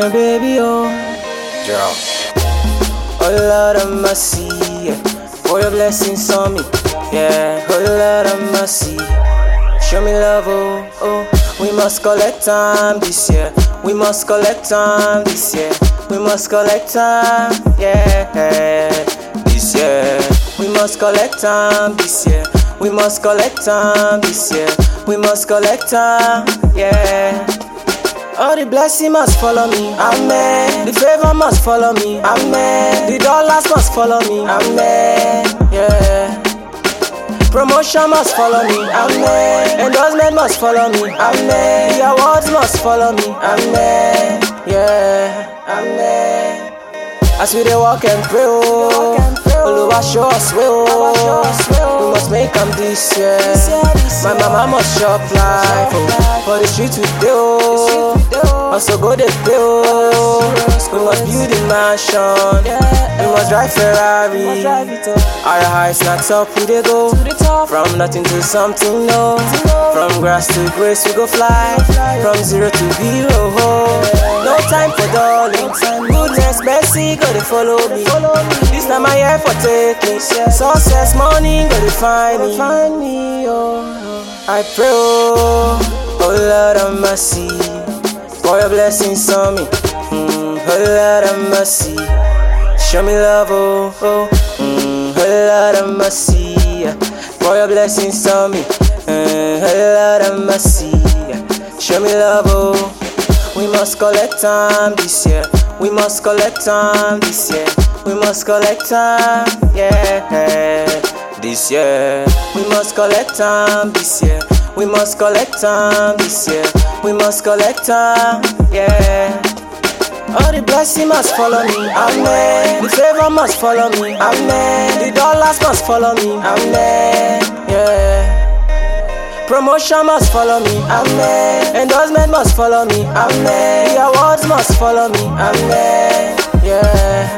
baby, oh. Girl. Oh Lord of mercy, yeah. For your blessings on me, yeah. Oh Lord of mercy, show me love, oh, oh. We must collect time this year. We must collect time this year. We must collect time, yeah. This year. We must collect time this year. We must collect time this year. We must collect time, yeah. All the blessings must follow me, amen. The favor must follow me, amen. The dollars must follow me, amen, yeah. Promotion must follow me, amen. Endorsement must follow me, amen. The awards must follow me, amen, yeah, amen. As we dey walk and pray, oh, Oluwa show us way, oh. We must make am this year. My mama must shop life, oh. For the street we dey, oh. Also go dey pay, oh. We must build a mansion. We must drive Ferrari. Our highs not up, we dey go. From nothing to something, no. From grass to grace, we go fly. From zero to hero, no time for darling. Goodness, mercy, go to follow me. This time I here for taking. Success, money, go to find me, oh. I pray, oh Lord of mercy, for your blessings on me. Oh Lord of mercy, show me love, oh, oh. Oh Lord of mercy, for your blessings on me. Oh Lord of mercy, show me love, oh. We must collect time this year. We must collect time this year. We must collect time, yeah. This year. We must collect time this year. We must collect time this year. We must collect time, yeah. All the blessings must follow me, amen. The favor must follow me, amen. The dollars must follow me, amen, yeah. Promotion must follow me, amen. Endorsement must follow me, amen. The awards must follow me, amen, yeah.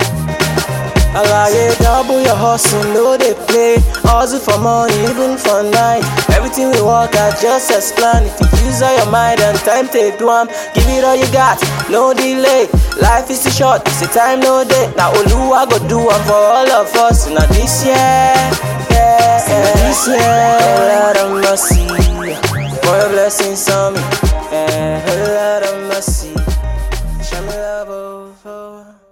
Alaye, double your hustle, no they play. Hustle for money, even for night. Everything we work at just as planned. If you use all your mind and time, take one. Give it all you got, no delay. Life is too short, it's a time, no day. Now Oluwa go do one for all of us. Now this year, yeah, this year. Oh Lord of mercy, for your blessings on me. Oh Lord of mercy, show me love, oh.